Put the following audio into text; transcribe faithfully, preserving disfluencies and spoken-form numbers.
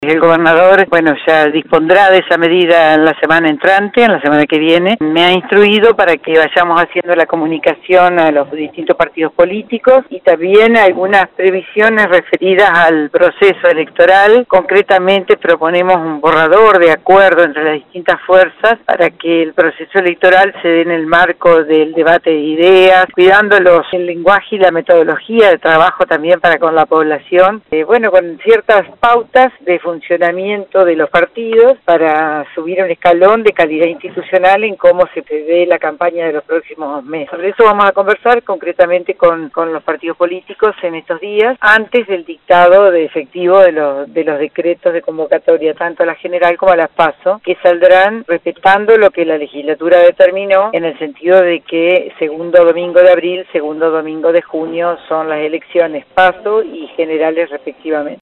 El gobernador, bueno, ya dispondrá de esa medida en la semana entrante, en la semana que viene. Me ha instruido para que vayamos haciendo la comunicación a los distintos partidos políticos y también algunas previsiones referidas al proceso electoral. Concretamente proponemos un borrador de acuerdo entre las distintas fuerzas para que el proceso electoral se dé en el marco del debate de ideas, cuidando los, el lenguaje y la metodología de trabajo también para con la población. Eh, bueno, con ciertas pautas de funcionamiento de los partidos para subir un escalón de calidad institucional en cómo se prevé la campaña de los próximos meses. Sobre eso vamos a conversar concretamente con, con los partidos políticos en estos días, antes del dictado de efectivo de los, de los decretos de convocatoria, tanto a la general como a las PASO, que saldrán respetando lo que la legislatura determinó, en el sentido de que segundo domingo de abril, segundo domingo de junio son las elecciones PASO y generales respectivamente.